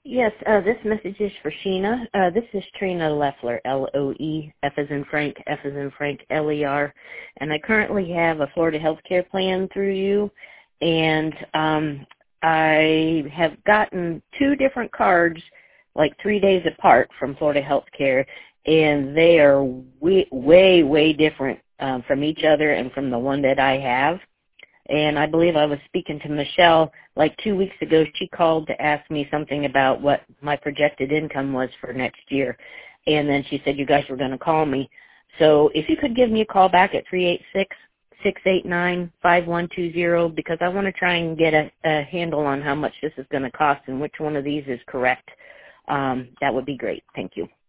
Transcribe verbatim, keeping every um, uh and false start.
Yes, uh, this message is for Sheena. Uh, this is Trina Leffler, L O E, F as in Frank, F as in Frank, L E R. And I currently have a Florida healthcare plan through you. And um, I have gotten two different cards, like three days apart from Florida healthcare. And they are way, way, way different um, from each other and from the one that I have. And I believe I was speaking to Michelle like two weeks ago. She called to ask me something about what my projected income was for next year. And then she said you guys were going to call me. So if you could give me a call back at three eight six, six eight nine, five one two zero, because I want to try and get a, a handle on how much this is going to cost and which one of these is correct, um, that would be great. Thank you.